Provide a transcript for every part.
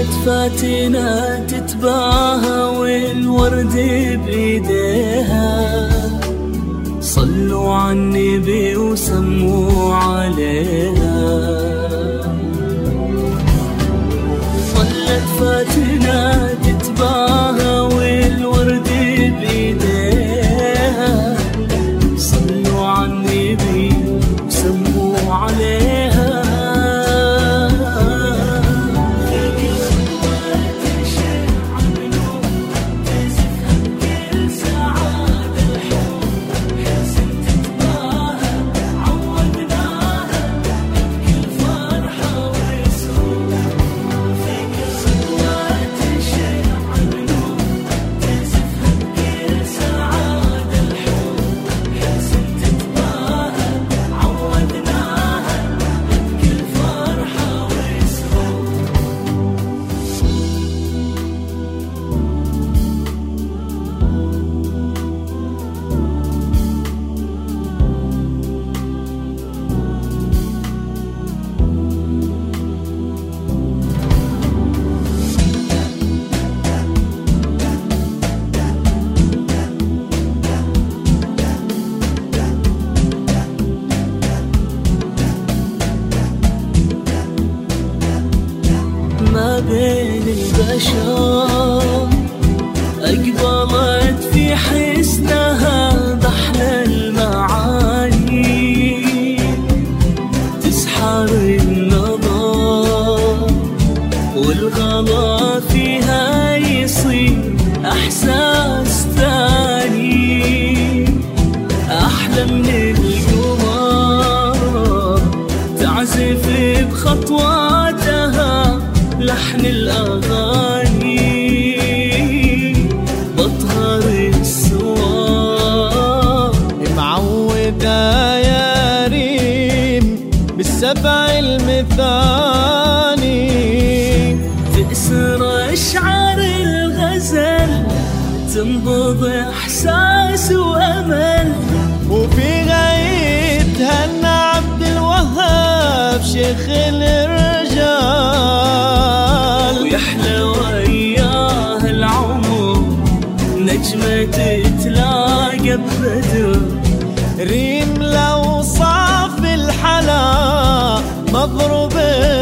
صلت فاتنة تتباهى والورد بيديها، صلوا على النبي وسموا عليها. صلت فاتنة تتباهى والورد بيديها، صلوا على النبي وسموا عليها. ما بين البشر أقبلت في حسنها بحر المعاني، تسحر النظر والغلا فيها يصير إحساس ثاني، أحلى من القمر تعزف بخطواتها لحن الأغاني، بطهر السوار معودة يا ريم بالسبع المثاني، تأسر أشعار الغزل تنبض إحساس وأمل، وفي غايتها أن عبد الوهاب شيخ الرجال، ويحلى وياه العمر نجمة تتلاقى ببدر، ريم لو صاف الحلا مضروب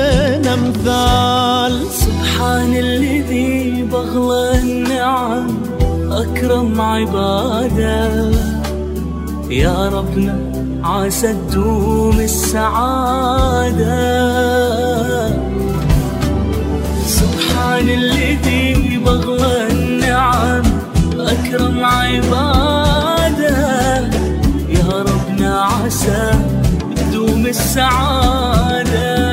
أمثال. سبحان الذي بغلى النعم أكرم عباده، يا ربنا عسى تدوم السعادة. سبحان الذي بغلى النعم أكرم عباده، يا ربنا عسى تدوم السعادة.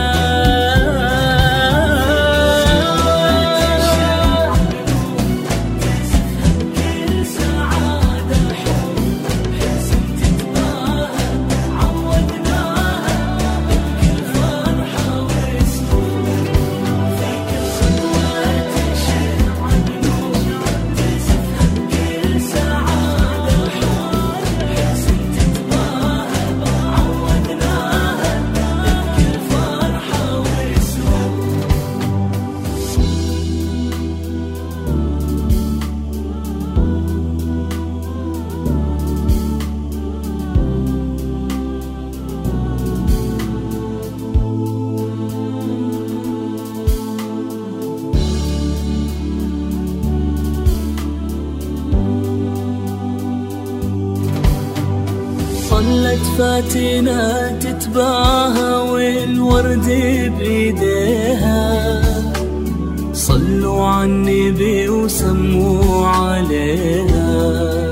صلت فاتنة تتباهى والورد بيديها، صلوا على النبي وسموا عليها.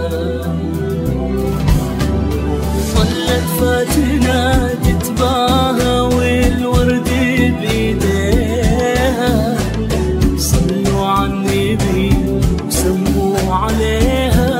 صلت فاتنة تتباهى والورد بيديها، صلوا على النبي وسموا عليها.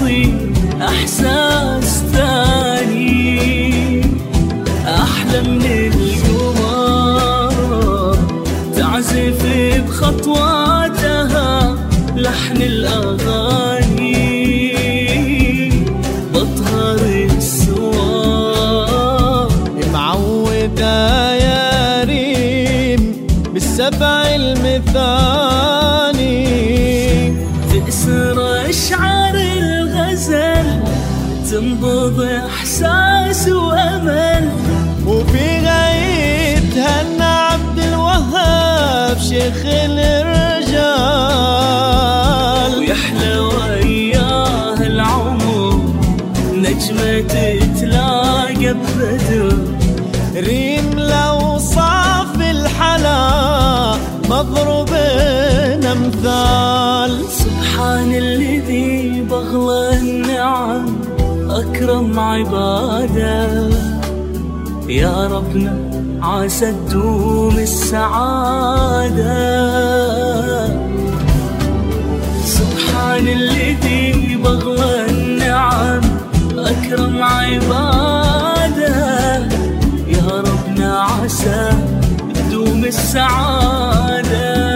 يسوي احساس ثاني احلى من القمر، تعزف بخطواتها لحن الاغاني، بطهر السوار معودة يا ريم بالسبع المثاني، تأسر اشعار الغزل، تنبض احساس وامل، وفي غايتها ان عبد الوهاب شيخ الرجال، ويحلى وياه العمر نجمة تتلاقى ببدر، ريم لأوصاف الحلا مضروبين أمثال. سبحان الذي بغلى النعم أكرم عباده، يا ربنا عسى تدوم السعادة. سبحان الذي بغلى النعم أكرم عباده، يا ربنا عسى تدوم السعادة.